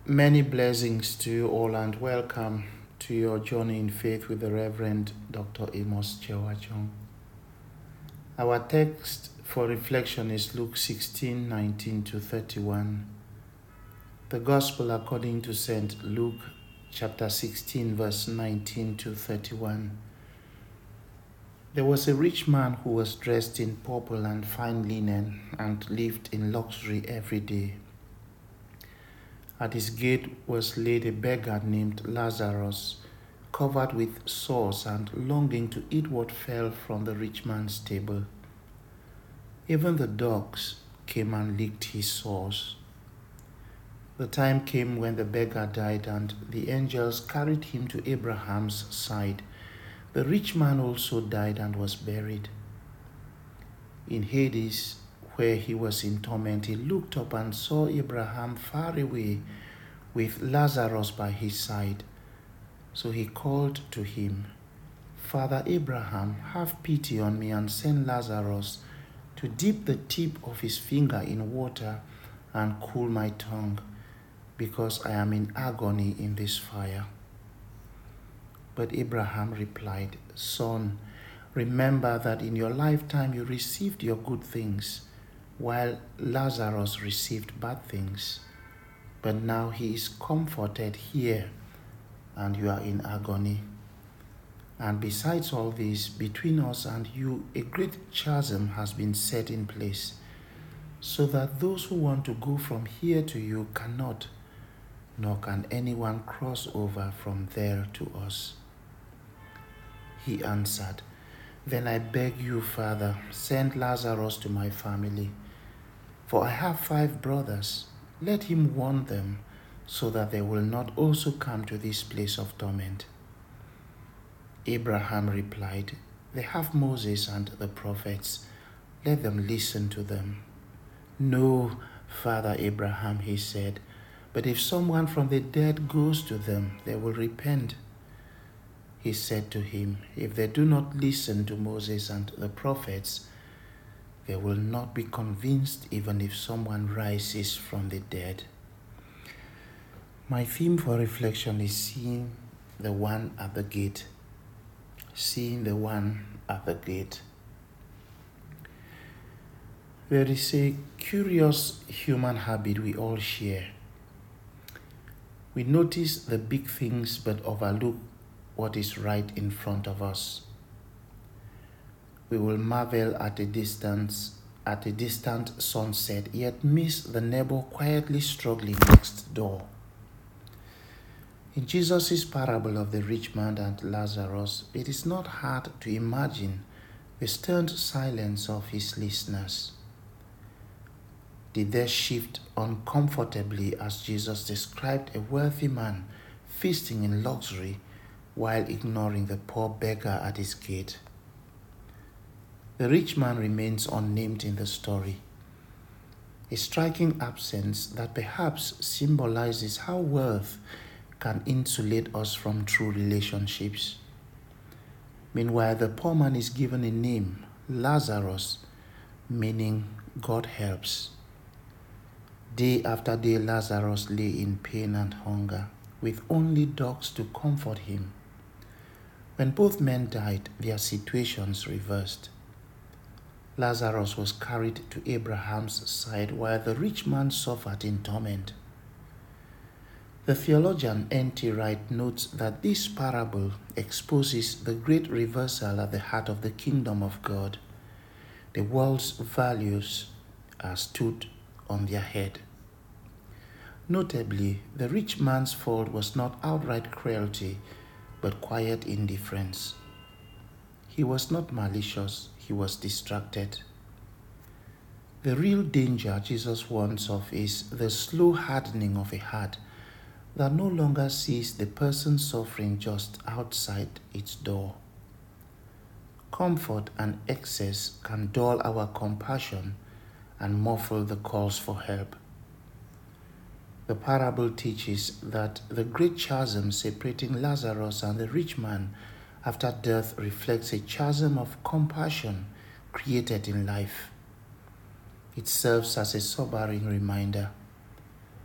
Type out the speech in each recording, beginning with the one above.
Many blessings to you all and welcome to your journey in faith with the Reverend Dr. Amos Chewachong. Our text for reflection is Luke 16:19 to 31. The Gospel according to St. Luke chapter 16 verse 19 to 31. There was a rich man who was dressed in purple and fine linen and lived in luxury every day. At his gate was laid a beggar named Lazarus, covered with sores and longing to eat what fell from the rich man's table. Even the dogs came and licked his sores. The time came when the beggar died, and the angels carried him to Abraham's side. The rich man also died and was buried. In Hades, where he was in torment, he looked up and saw Abraham far away with Lazarus by his side. So he called to him, "Father Abraham, have pity on me and send Lazarus to dip the tip of his finger in water and cool my tongue, because I am in agony in this fire." But Abraham replied, "Son, remember that in your lifetime you received your good things, while Lazarus received bad things. But now he is comforted here, and you are in agony. And besides all this, between us and you a great chasm has been set in place, so that those who want to go from here to you cannot, nor can anyone cross over from there to us." He answered, "Then I beg you, Father, send Lazarus to my family, for I have 5 brothers. Let him warn them, so that they will not also come to this place of torment." Abraham replied, "They have Moses and the prophets. Let them listen to them." "No, Father Abraham," he said, "but if someone from the dead goes to them, they will repent." He said to him, "If they do not listen to Moses and the prophets, they will not be convinced even if someone rises from the dead." My theme for reflection is seeing the one at the gate. Seeing the one at the gate. There is a curious human habit we all share. We notice the big things but overlook what is right in front of us. We will marvel at a distant sunset, yet miss the neighbor quietly struggling next door. In Jesus' parable of the rich man and Lazarus, it is not hard to imagine the stern silence of his listeners. Did they shift uncomfortably as Jesus described a wealthy man feasting in luxury while ignoring the poor beggar at his gate? The rich man remains unnamed in the story, a striking absence that perhaps symbolizes how wealth can insulate us from true relationships. Meanwhile, the poor man is given a name, Lazarus, meaning God helps. Day after day, Lazarus lay in pain and hunger, with only dogs to comfort him. When both men died, their situations reversed. Lazarus was carried to Abraham's side, while the rich man suffered in torment. The theologian N.T. Wright notes that this parable exposes the great reversal at the heart of the kingdom of God. The world's values are stood on their head. Notably, the rich man's fault was not outright cruelty, but quiet indifference. He was not malicious, he was distracted. The real danger Jesus warns of is the slow hardening of a heart that no longer sees the person suffering just outside its door. Comfort and excess can dull our compassion and muffle the calls for help. The parable teaches that the great chasm separating Lazarus and the rich man after death reflects a chasm of compassion created in life. It serves as a sobering reminder.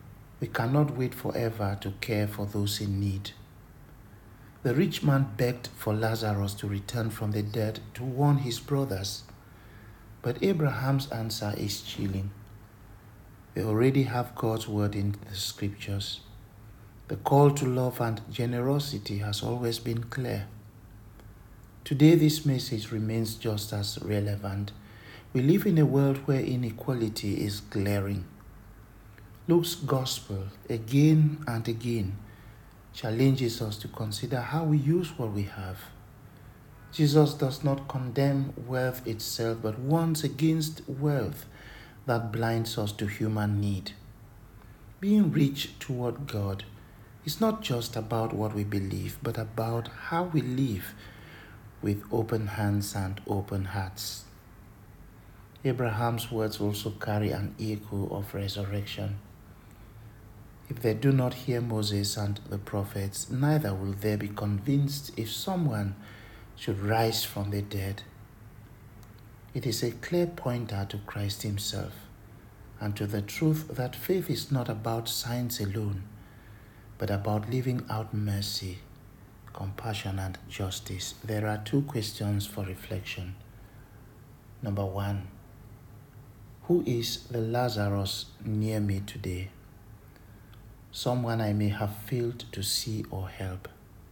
We cannot wait forever to care for those in need. The rich man begged for Lazarus to return from the dead to warn his brothers. But Abraham's answer is chilling. They already have God's word in the scriptures. The call to love and generosity has always been clear. Today, this message remains just as relevant. We live in a world where inequality is glaring. Luke's gospel, again and again, challenges us to consider how we use what we have. Jesus does not condemn wealth itself, but warns against wealth that blinds us to human need. Being rich toward God is not just about what we believe, but about how we live with open hands and open hearts. Abraham's words also carry an echo of resurrection. If they do not hear Moses and the prophets, neither will they be convinced if someone should rise from the dead. It is a clear pointer to Christ himself and to the truth that faith is not about signs alone, but about living out mercy, compassion, and justice. There are 2 questions for reflection. Number 1, who is the Lazarus near me today? Someone I may have failed to see or help.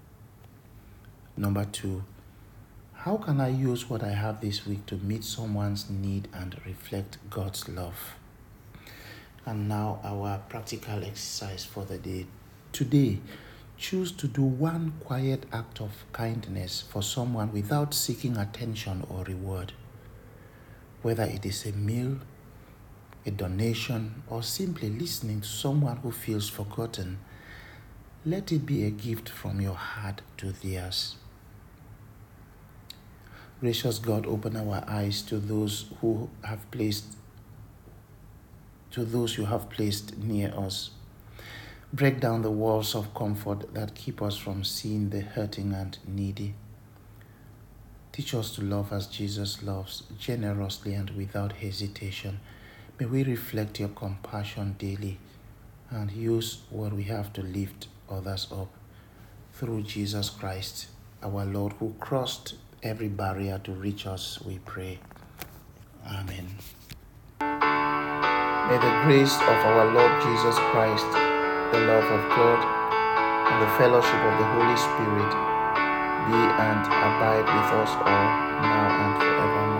Number 2, how can I use what I have this week to meet someone's need and reflect God's love? And now our practical exercise for the day. Today, choose to do one quiet act of kindness for someone without seeking attention or reward. Whether it is a meal, a donation, or simply listening to someone who feels forgotten, let it be a gift from your heart to theirs. Gracious God, open our eyes to those you have placed near us. Break down the walls of comfort that keep us from seeing the hurting and needy. Teach us to love as Jesus loves, generously and without hesitation. May we reflect your compassion daily and use what we have to lift others up. Through Jesus Christ, our Lord, who crossed every barrier to reach us, we pray. Amen. May the grace of our Lord Jesus Christ, the love of God, and the fellowship of the Holy Spirit be and abide with us all, now and forevermore.